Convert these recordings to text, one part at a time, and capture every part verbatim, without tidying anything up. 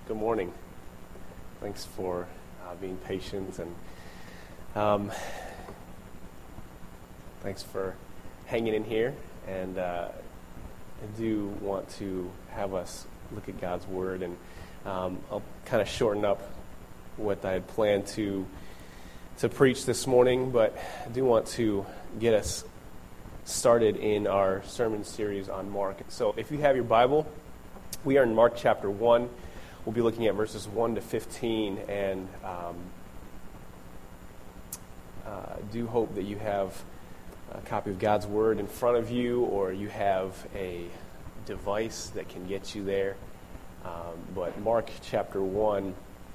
Good morning. Thanks for uh, being patient, and um, thanks for hanging in here. And uh, I do want to have us look at God's Word, and um, I'll kind of shorten up what I had planned to to preach this morning, but I do want to get us started in our sermon series on Mark. So if you have your Bible, we are in Mark chapter one. We'll be looking at verses one to fifteen, and um, uh, do hope that you have a copy of God's Word in front of you, or you have a device that can get you there. Um, but Mark chapter one,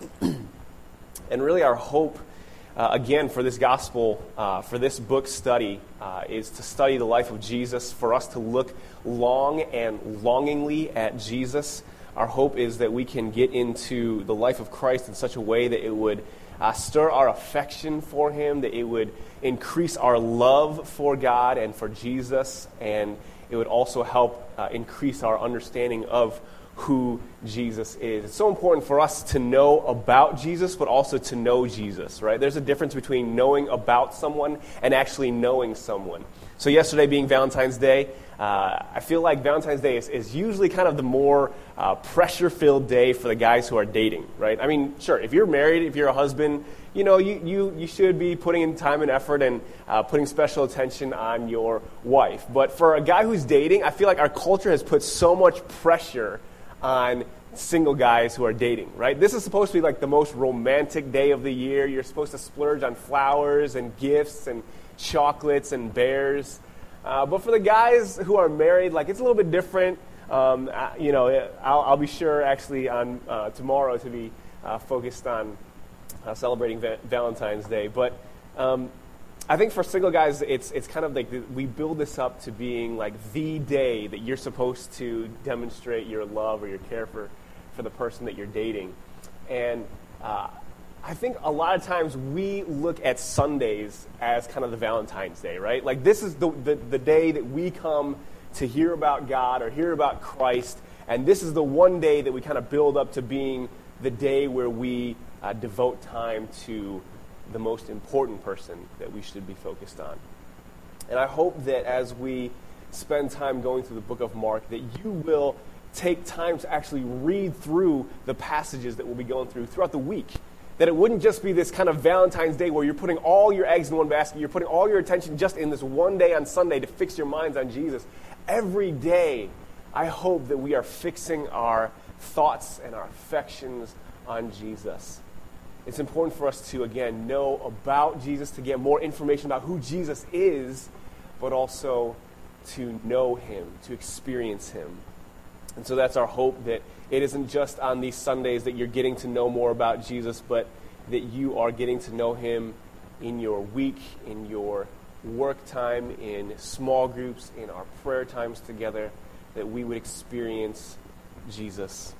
and really our hope, uh, again, for this gospel, uh, for this book study, uh, is to study the life of Jesus, for us to look long and longingly at Jesus. Our hope is that we can get into the life of Christ in such a way that it would uh, stir our affection for Him, that it would increase our love for God and for Jesus, and it would also help uh, increase our understanding of who Jesus is. It's so important for us to know about Jesus, but also to know Jesus, right? There's a difference between knowing about someone and actually knowing someone. So yesterday being Valentine's Day, uh, I feel like Valentine's Day is, is usually kind of the more uh, pressure-filled day for the guys who are dating, right? I mean, sure, if you're married, if you're a husband, you know, you, you, you should be putting in time and effort and uh, putting special attention on your wife. But for a guy who's dating, I feel like our culture has put so much pressure on single guys who are dating, right? This is supposed to be like the most romantic day of the year. You're supposed to splurge on flowers and gifts and chocolates and bears. Uh, but for the guys who are married, like, it's a little bit different. Um, uh, you know, I'll, I'll be sure actually on uh, tomorrow to be uh, focused on uh, celebrating va- Valentine's Day. But um, I think for single guys, it's it's kind of like the, we build this up to being like the day that you're supposed to demonstrate your love or your care for, for the person that you're dating. And uh, I think a lot of times we look at Sundays as kind of the Valentine's Day, right? Like, this is the, the, the day that we come to hear about God or hear about Christ, and this is the one day that we kind of build up to being the day where we uh, devote time to the most important person that we should be focused on. And I hope that as we spend time going through the book of Mark, that you will take time to actually read through the passages that we'll be going through throughout the week. That it wouldn't just be this kind of Valentine's Day where you're putting all your eggs in one basket, you're putting all your attention just in this one day on Sunday to fix your minds on Jesus. Every day, I hope that we are fixing our thoughts and our affections on Jesus. It's important for us to, again, know about Jesus, to get more information about who Jesus is, but also to know Him, to experience Him. And so that's our hope, that it isn't just on these Sundays that you're getting to know more about Jesus, but that you are getting to know Him in your week, in your work time, in small groups, in our prayer times together, that we would experience Jesus.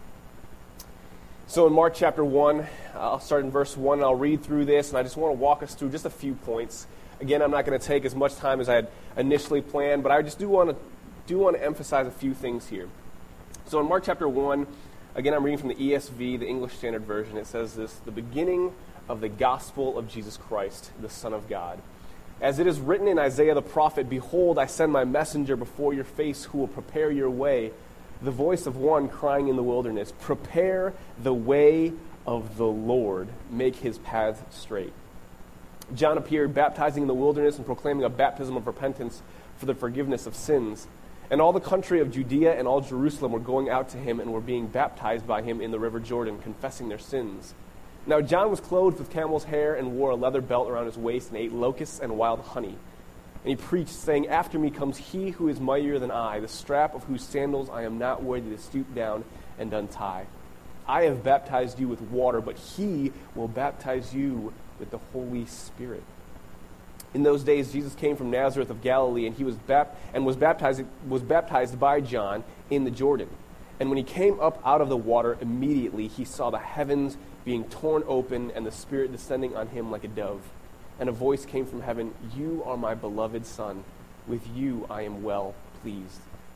So in Mark chapter one, I'll start in verse one, and I'll read through this, and I just want to walk us through just a few points. Again, I'm not going to take as much time as I had initially planned, but I just do want to do want to emphasize a few things here. So in Mark chapter one, again, I'm reading from the E S V, the English Standard Version. It says this: the beginning of the gospel of Jesus Christ, the Son of God. As it is written in Isaiah the prophet, "Behold, I send my messenger before your face who will prepare your way. The voice of one crying in the wilderness, prepare the way of the Lord, make His path straight." John appeared baptizing in the wilderness and proclaiming a baptism of repentance for the forgiveness of sins. And all the country of Judea and all Jerusalem were going out to him and were being baptized by him in the river Jordan, confessing their sins. Now John was clothed with camel's hair and wore a leather belt around his waist and ate locusts and wild honey. And he preached, saying, "After me comes he who is mightier than I, the strap of whose sandals I am not worthy to stoop down and untie. I have baptized you with water, but he will baptize you with the Holy Spirit." In those days, Jesus came from Nazareth of Galilee, and he was bap- and was baptized was baptized by John in the Jordan. And when he came up out of the water, immediately he saw the heavens being torn open and the Spirit descending on him like a dove. And a voice came from heaven, "You are my beloved Son. With you I am well pleased."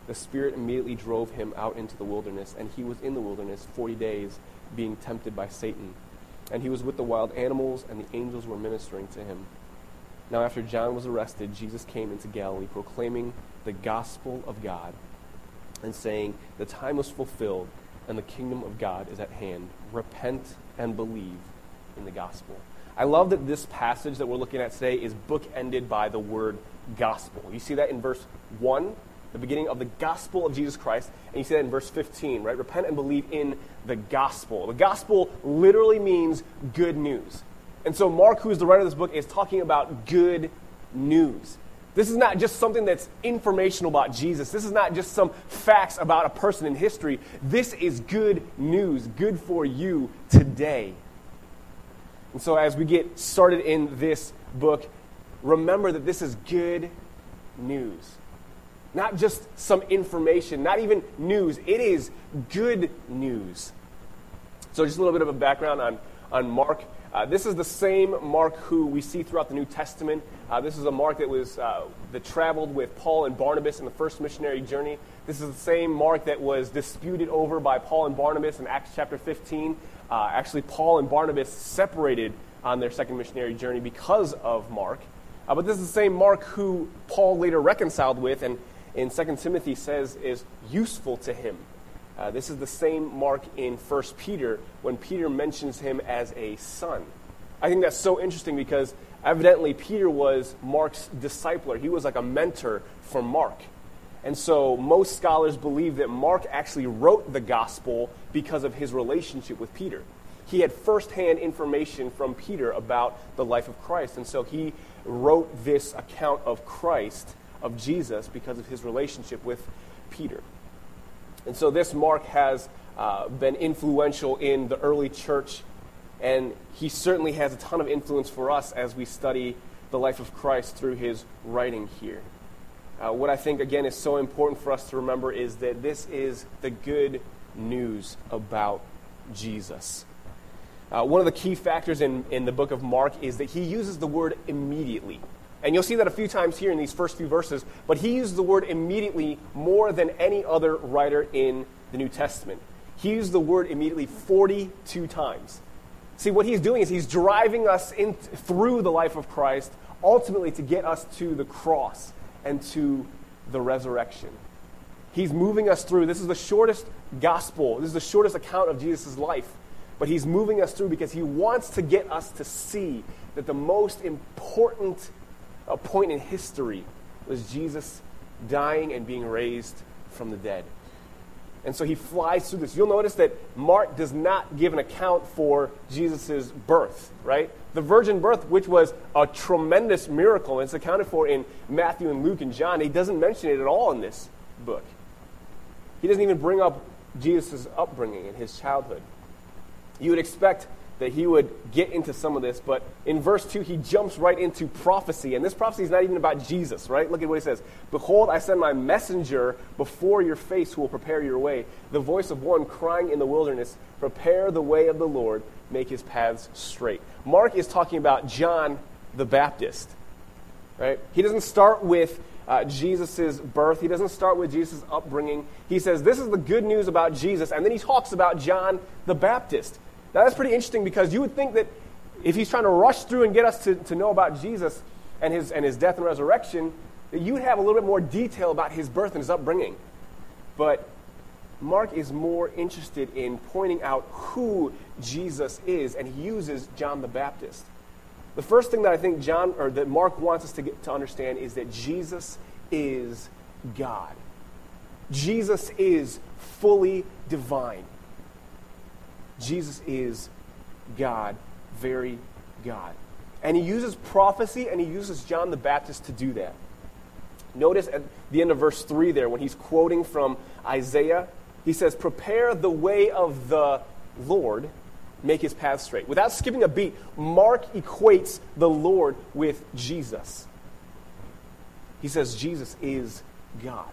the Spirit immediately drove him out into the wilderness, and he was in the wilderness forty days, being tempted by Satan. And he was with the wild animals, and the angels were ministering to him. Now after John was arrested, Jesus came into Galilee, proclaiming the gospel of God, and saying, the time is fulfilled, and the kingdom of God is at hand. Repent and believe in the gospel. I love that this passage that we're looking at today is bookended by the word gospel. You see that in verse one, the beginning of the gospel of Jesus Christ, and you see that in verse fifteen, right? Repent and believe in the gospel. The gospel literally means good news. And so Mark, who is the writer of this book, is talking about good news. This is not just something that's informational about Jesus. This is not just some facts about a person in history. This is good news, good for you today. And so as we get started in this book, remember that this is good news. Not just some information, not even news. It is good news. So just a little bit of a background on, on Mark. Uh, this is the same Mark who we see throughout the New Testament. Uh, this is a Mark that was uh, that traveled with Paul and Barnabas in the first missionary journey. This is the same Mark that was disputed over by Paul and Barnabas in Acts chapter fifteen. Uh, actually, Paul and Barnabas separated on their second missionary journey because of Mark. Uh, but this is the same Mark who Paul later reconciled with, and in Second Timothy says is useful to him. Uh, this is the same Mark in First Peter when Peter mentions him as a son. I think that's so interesting because evidently Peter was Mark's discipler. He was like a mentor for Mark. And so most scholars believe that Mark actually wrote the gospel because of his relationship with Peter. He had firsthand information from Peter about the life of Christ. And so he wrote this account of Christ, of Jesus, because of his relationship with Peter. And so this Mark has uh, been influential in the early church, and he certainly has a ton of influence for us as we study the life of Christ through his writing here. Uh, what I think, again, is so important for us to remember is that this is the good news about Jesus. Uh, one of the key factors in, in the book of Mark is that he uses the word immediately. And you'll see that a few times here in these first few verses, but he uses the word immediately more than any other writer in the New Testament. He used the word immediately forty-two times. See, what he's doing is he's driving us in through the life of Christ, ultimately to get us to the cross and to the resurrection. He's moving us through. This is the shortest gospel. This is the shortest account of Jesus' life. But he's moving us through because he wants to get us to see that the most important a point in history was Jesus dying and being raised from the dead. And so he flies through this. You'll notice that Mark does not give an account for Jesus' birth, right? The virgin birth, which was a tremendous miracle, and it's accounted for in Matthew and Luke and John. He doesn't mention it at all in this book. He doesn't even bring up Jesus' upbringing and his childhood. You would expect that he would get into some of this, but in verse two, he jumps right into prophecy, and this prophecy is not even about Jesus, right? Look at what he says. Behold, I send my messenger before your face who will prepare your way. The voice of one crying in the wilderness, prepare the way of the Lord, make his paths straight. Mark is talking about John the Baptist, right? He doesn't start with uh, Jesus' birth. He doesn't start with Jesus' upbringing. He says, this is the good news about Jesus, and then he talks about John the Baptist. Now, that's pretty interesting because you would think that if he's trying to rush through and get us to, to know about Jesus and his and his death and resurrection, that you would have a little bit more detail about his birth and his upbringing. But Mark is more interested in pointing out who Jesus is, and he uses John the Baptist. The first thing that I think John or that Mark wants us to get to understand is that Jesus is God. Jesus is fully divine. Jesus is God, very God. And he uses prophecy and he uses John the Baptist to do that. Notice at the end of verse three there, when he's quoting from Isaiah, he says, prepare the way of the Lord, make his path straight. Without skipping a beat, Mark equates the Lord with Jesus. He says Jesus is God.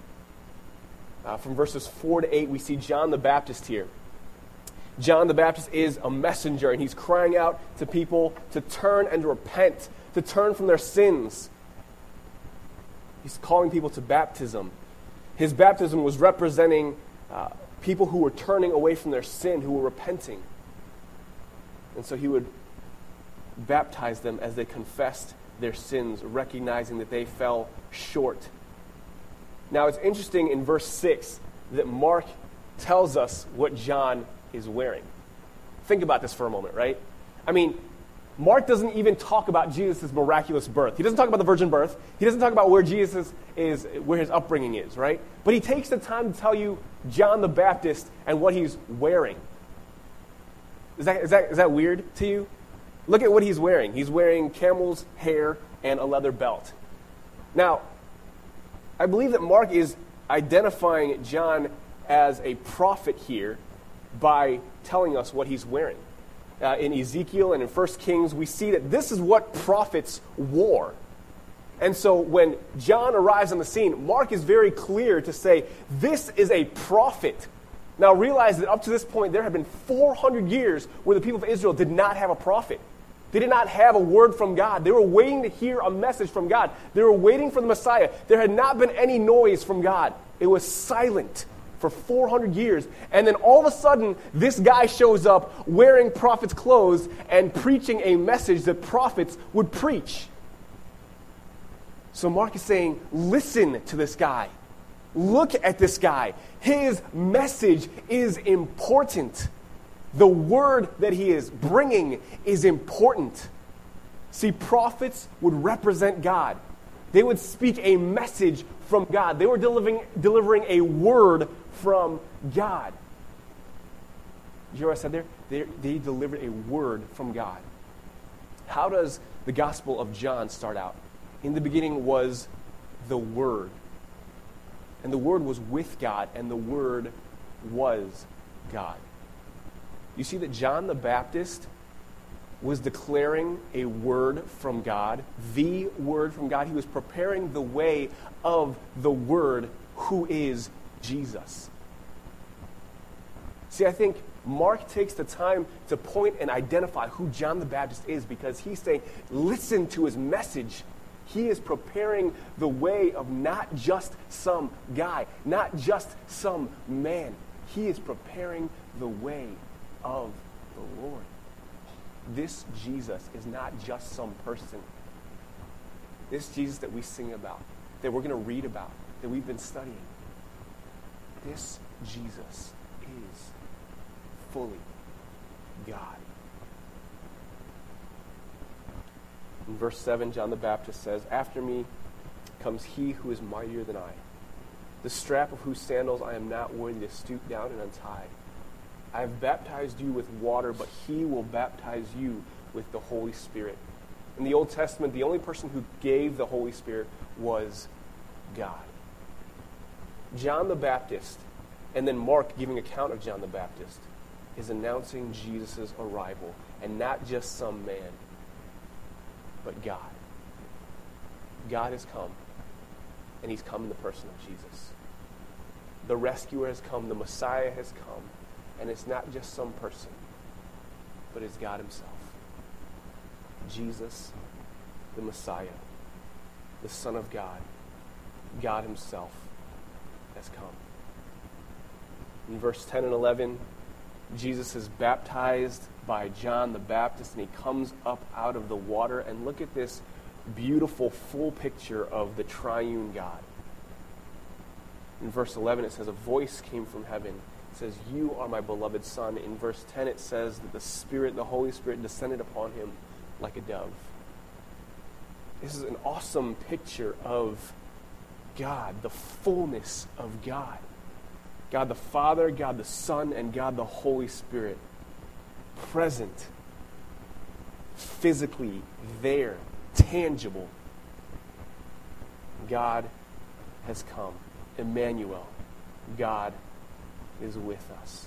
Uh, from verses four to eight, we see John the Baptist here. John the Baptist is a messenger, and he's crying out to people to turn and repent, to turn from their sins. He's calling people to baptism. His baptism was representing uh, people who were turning away from their sin, who were repenting. And so he would baptize them as they confessed their sins, recognizing that they fell short. Now, it's interesting in verse six that Mark tells us what John is wearing. Think about this for a moment, right? I mean, Mark doesn't even talk about Jesus' miraculous birth. He doesn't talk about the virgin birth. He doesn't talk about where Jesus is, where his upbringing is, right? But he takes the time to tell you John the Baptist and what he's wearing. Is that, is that, is that weird to you? Look at what he's wearing. He's wearing camel's hair and a leather belt. Now, I believe that Mark is identifying John as a prophet here by telling us what he's wearing. Uh, in Ezekiel and in First Kings, we see that this is what prophets wore. And so when John arrives on the scene, Mark is very clear to say, this is a prophet. Now realize that up to this point, there have been four hundred years where the people of Israel did not have a prophet. They did not have a word from God. They were waiting to hear a message from God. They were waiting for the Messiah. There had not been any noise from God. It was silent for four hundred years. And then all of a sudden, this guy shows up wearing prophet's clothes and preaching a message that prophets would preach. So Mark is saying, listen to this guy. Look at this guy. His message is important. The word that he is bringing is important. See, prophets would represent God. They would speak a message from God. They were delivering, delivering a word from God. Did you hear what I said there? They, they delivered a word from God. How does the Gospel of John start out? In the beginning was the Word. And the Word was with God, and the Word was God. You see that John the Baptist was declaring a word from God, the word from God. He was preparing the way of the Word, who is Jesus. See, I think Mark takes the time to point and identify who John the Baptist is because he's saying, listen to his message. He is preparing the way of not just some guy, not just some man. He is preparing the way of the Lord. This Jesus is not just some person. This Jesus that we sing about, that we're going to read about, that we've been studying. This Jesus is fully God. In verse seven, John the Baptist says, after me comes he who is mightier than I, the strap of whose sandals I am not worthy to stoop down and untie. I have baptized you with water, but he will baptize you with the Holy Spirit. In the Old Testament, the only person who gave the Holy Spirit was God. John the Baptist, and then Mark giving account of John the Baptist, is announcing Jesus' arrival, and not just some man, but God. God has come, and he's come in the person of Jesus. The rescuer has come, the Messiah has come, and it's not just some person, but it's God himself. Jesus, the Messiah, the Son of God, God himself has come. In verse ten and eleven, Jesus is baptized by John the Baptist, and he comes up out of the water. And look at this beautiful full picture of the triune God. In verse eleven, it says, a voice came from heaven. It says, you are my beloved Son. In verse ten, it says that the Spirit, the Holy Spirit, descended upon him like a dove. This is an awesome picture of God, the fullness of God. God the Father, God the Son, and God the Holy Spirit. Present, physically there, tangible. God has come. Emmanuel, God is with us.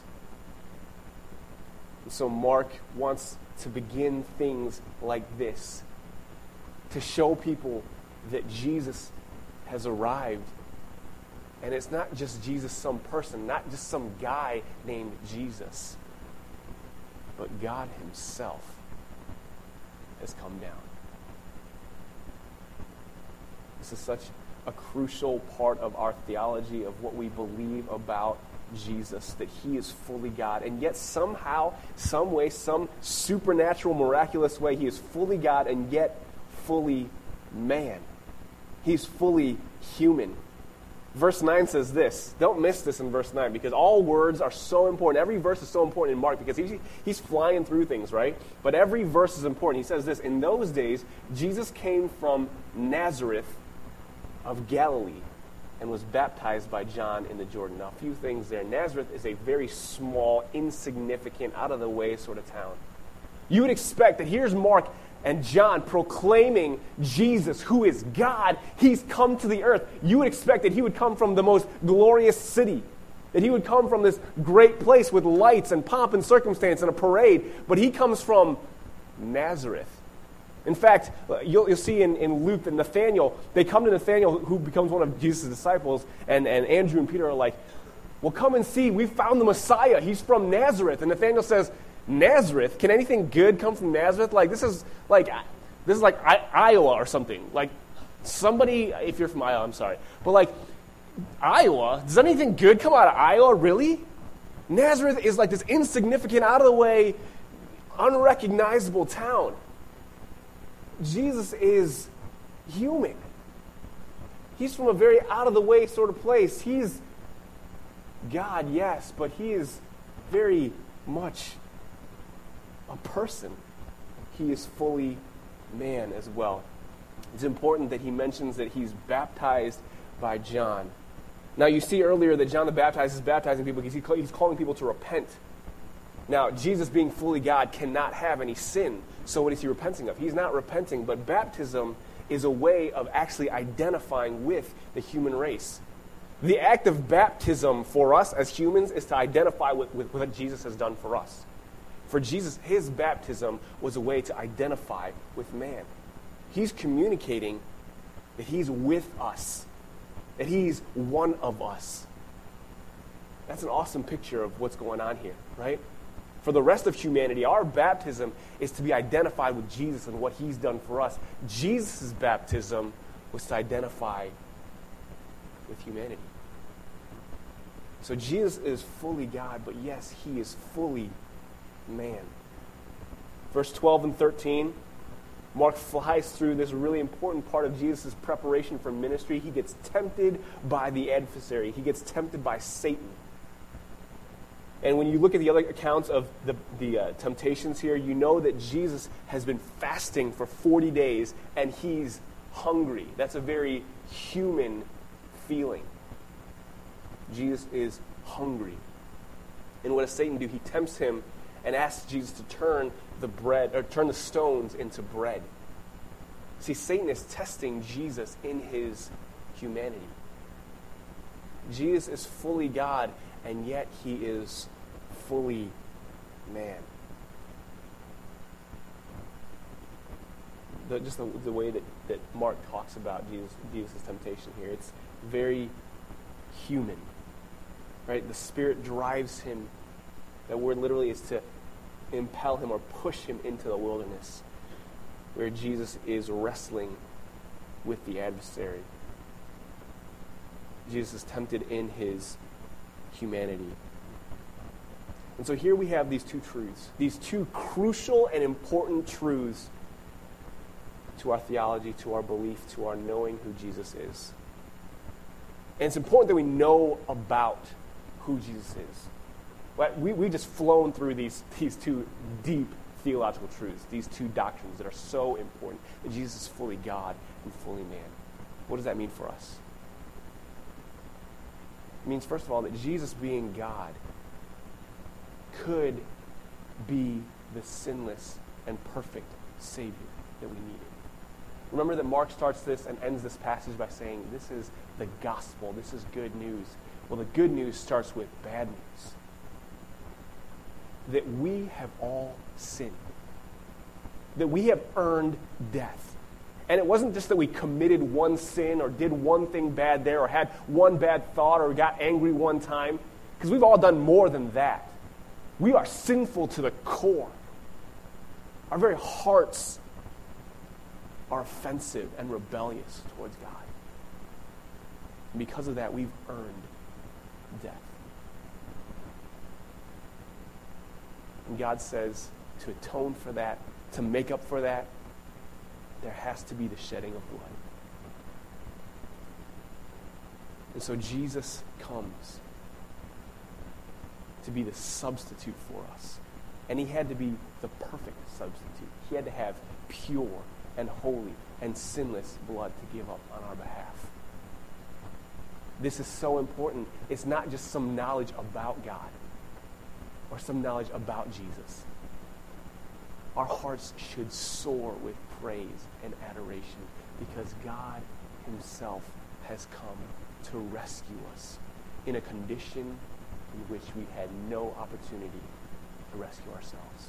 And so Mark wants to begin things like this, to show people that Jesus has arrived. And it's not just Jesus, some person, not just some guy named Jesus, but God himself has come down. This is such a crucial part of our theology, of what we believe about Jesus, that he is fully God. And yet somehow, some way, some supernatural, miraculous way, he is fully God and yet fully man. He's fully human. Verse nine says this. Don't miss this in verse nine, because all words are so important. Every verse is so important in Mark because he's, he's flying through things, right? But every verse is important. He says this: in those days, Jesus came from Nazareth of Galilee and was baptized by John in the Jordan. Now, a few things there. Nazareth is a very small, insignificant, out-of-the-way sort of town. You would expect that here's Mark and John proclaiming Jesus, who is God. He's come to the earth. You would expect that he would come from the most glorious city, that he would come from this great place with lights and pomp and circumstance and a parade, but he comes from Nazareth. In fact, you'll, you'll see in, in Luke that Nathanael, they come to Nathanael, who becomes one of Jesus' disciples, and, and Andrew and Peter are like, well, come and see, we found the Messiah. He's from Nazareth. And Nathanael says, Nazareth? Can anything good come from Nazareth? Like, this is like, this is like I, Iowa or something. Like, somebody, if you're from Iowa, I'm sorry. But like, Iowa? Does anything good come out of Iowa? Really? Nazareth is like this insignificant, out-of-the-way, unrecognizable town. Jesus is human. He's from a very out-of-the-way sort of place. He's God, yes, but he is very much a person. He is fully man as well. It's important that he mentions that he's baptized by John. Now, you see earlier that John the Baptist is baptizing people because he's calling people to repent. Now, Jesus being fully God cannot have any sin. So what is he repenting of? He's not repenting, but baptism is a way of actually identifying with the human race. The act of baptism for us as humans is to identify with, with what Jesus has done for us. For Jesus, his baptism was a way to identify with man. He's communicating that he's with us, that he's one of us. That's an awesome picture of what's going on here, right? For the rest of humanity, our baptism is to be identified with Jesus and what he's done for us. Jesus' baptism was to identify with humanity. So Jesus is fully God, but yes, he is fully man. Verse twelve and thirteen, Mark flies through this really important part of Jesus' preparation for ministry. He gets tempted by the adversary. He gets tempted by Satan. And when you look at the other accounts of the, the uh, temptations here, you know that Jesus has been fasting for forty days and he's hungry. That's a very human feeling. Jesus is hungry. And what does Satan do? He tempts him and asks Jesus to turn the bread, or turn the stones into bread. See, Satan is testing Jesus in his humanity. Jesus is fully God, and yet he is fully man. The, just the, the way that, that Mark talks about Jesus, Jesus' temptation here, it's very human, right? The Spirit drives him. That word literally is to impel him or push him into the wilderness, where Jesus is wrestling with the adversary. Jesus is tempted in his humanity. And so here we have these two truths, these two crucial and important truths to our theology, to our belief, to our knowing who Jesus is. And it's important that we know about who Jesus is. But we, we've just flown through these, these two deep theological truths, these two doctrines that are so important, that Jesus is fully God and fully man. What does that mean for us? It means, first of all, that Jesus being God could be the sinless and perfect Savior that we needed. Remember that Mark starts this and ends this passage by saying, this is the gospel, this is good news. Well, the good news starts with bad news. That we have all sinned. That we have earned death. And it wasn't just that we committed one sin or did one thing bad there or had one bad thought or got angry one time, because we've all done more than that. We are sinful to the core. Our very hearts are offensive and rebellious towards God. And because of that, we've earned death. And God says to atone for that, to make up for that, there has to be the shedding of blood. And so Jesus comes to be the substitute for us. And he had to be the perfect substitute. He had to have pure and holy and sinless blood to give up on our behalf. This is so important. It's not just some knowledge about God or some knowledge about Jesus. Our hearts should soar with praise and adoration because God himself has come to rescue us in a condition in which we had no opportunity to rescue ourselves.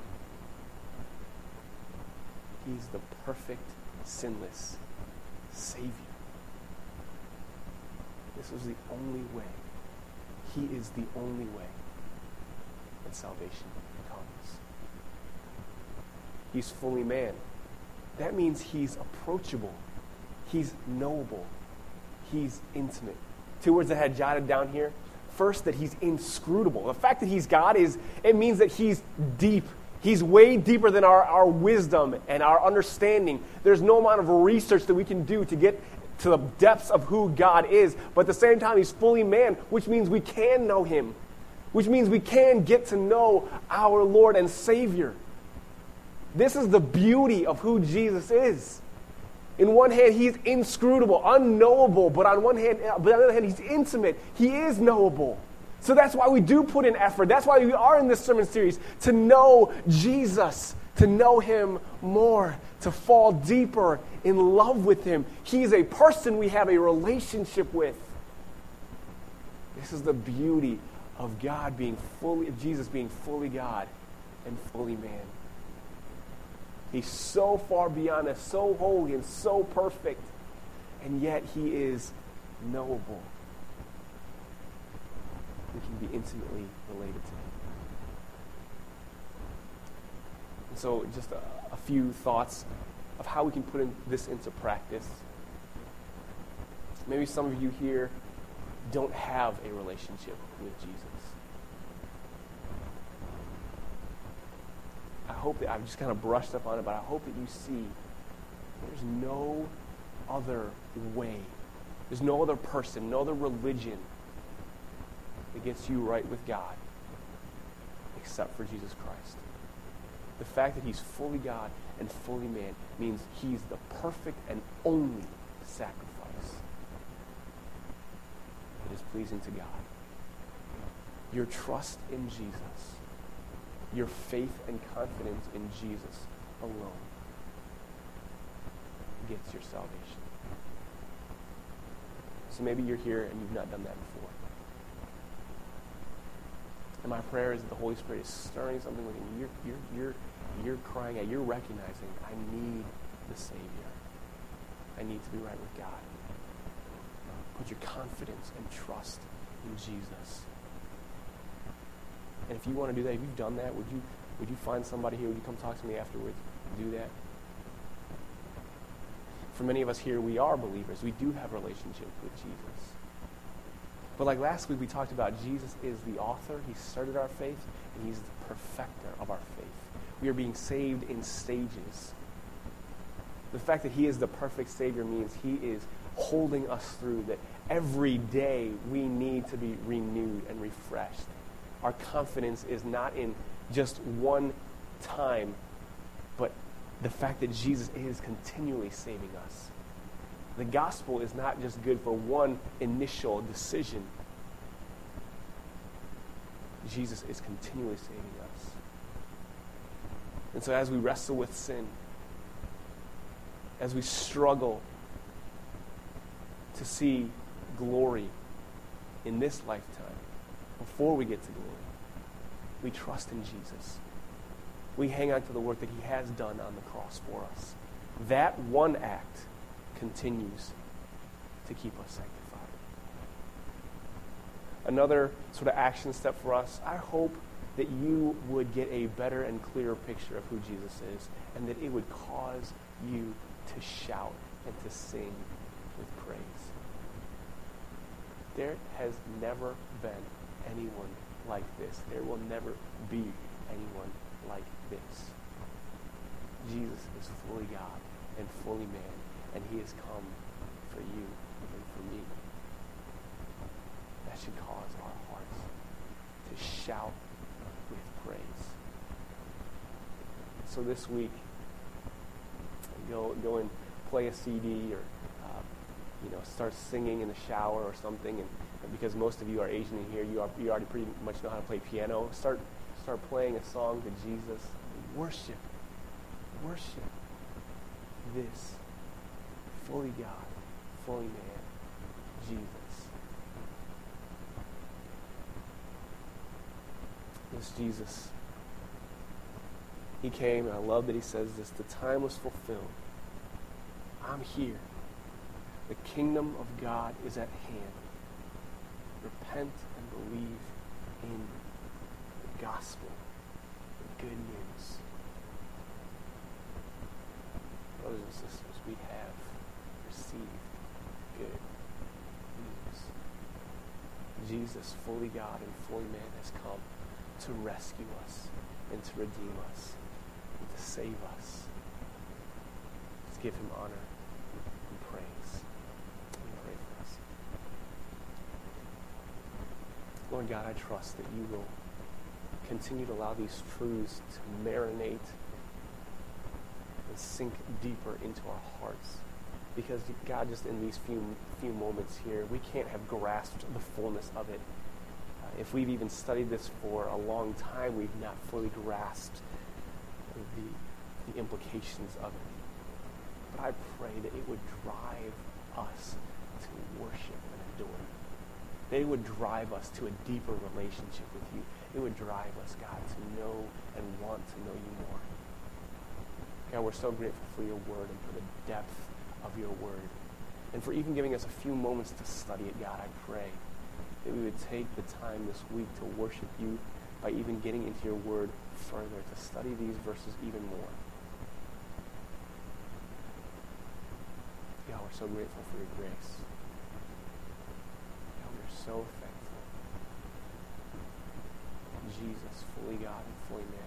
He's the perfect, sinless Savior. This was the only way. He is the only way that salvation comes. He's fully man. That means he's approachable. He's knowable. He's intimate. Two words that I had jotted down here. First, that he's inscrutable. The fact that he's God is, it means that he's deep. He's way deeper than our, our wisdom and our understanding. There's no amount of research that we can do to get to the depths of who God is. But at the same time, he's fully man, which means we can know him. Which means we can get to know our Lord and Savior. This is the beauty of who Jesus is. In one hand, he's inscrutable, unknowable, but on one hand, but on the other hand, he's intimate. He is knowable. So that's why we do put in effort. That's why we are in this sermon series, to know Jesus, to know him more, to fall deeper in love with him. He's a person we have a relationship with. This is the beauty of God being fully, of Jesus being fully God and fully man. He's so far beyond us, so holy and so perfect, and yet he is knowable. We can be intimately related to him. And so just a, a few thoughts of how we can put in, this into practice. Maybe some of you here don't have a relationship with Jesus. I hope that I've just kind of brushed up on it, but I hope that you see there's no other way. There's no other person, no other religion that gets you right with God except for Jesus Christ. The fact that he's fully God and fully man means he's the perfect and only sacrifice that is pleasing to God. Your trust in Jesus, your faith and confidence in Jesus alone gets your salvation. So maybe you're here and you've not done that before. And my prayer is that the Holy Spirit is stirring something within you. You're, you're, you're, you're crying out. You're recognizing, I need the Savior. I need to be right with God. Put your confidence and trust in Jesus. And if you want to do that, if you've done that, would you would you find somebody here? Would you come talk to me afterwards and do that? For many of us here, we are believers. We do have a relationship with Jesus. But like last week we talked about, Jesus is the author. He started our faith, and he's the perfecter of our faith. We are being saved in stages. The fact that he is the perfect Savior means he is holding us through, that every day we need to be renewed and refreshed. Our confidence is not in just one time, but the fact that Jesus is continually saving us. The gospel is not just good for one initial decision. Jesus is continually saving us. And so as we wrestle with sin, as we struggle to see glory in this lifetime, before we get to glory, we trust in Jesus. We hang on to the work that he has done on the cross for us. That one act continues to keep us sanctified. Another sort of action step for us, I hope that you would get a better and clearer picture of who Jesus is, and that it would cause you to shout and to sing with praise. There has never been anyone like this. There will never be anyone like this. Jesus is fully God and fully man, and he has come for you and for me. That should cause our hearts to shout with praise. So this week, go go and play a C D, or uh, you know, start singing in the shower or something. And, and because most of you are Asian in here, you are you already pretty much know how to play piano. Start start playing a song to Jesus. Worship, worship this fully God, fully man, Jesus. This Jesus. He came, and I love that he says this, the time was fulfilled. I'm here. The kingdom of God is at hand. Repent and believe in the gospel, the good news. Brothers and sisters, we have received good news. Jesus, fully God and fully man, has come to rescue us and to redeem us and to save us. Let's give him honor and praise. Let me pray for us. Lord God, I trust that you will continue to allow these truths to marinate and sink deeper into our hearts. Because, God, just in these few few moments here, we can't have grasped the fullness of it. Uh, if we've even studied this for a long time, we've not fully grasped the, the implications of it. But I pray that it would drive us to worship and adore you. That it would drive us to a deeper relationship with you. It would drive us, God, to know and want to know you more. God, we're so grateful for your word and for the depth of your word. And for even giving us a few moments to study it, God, I pray that we would take the time this week to worship you by even getting into your word further, to study these verses even more. God, we're so grateful for your grace. God, we're so thankful. Jesus, fully God and fully man,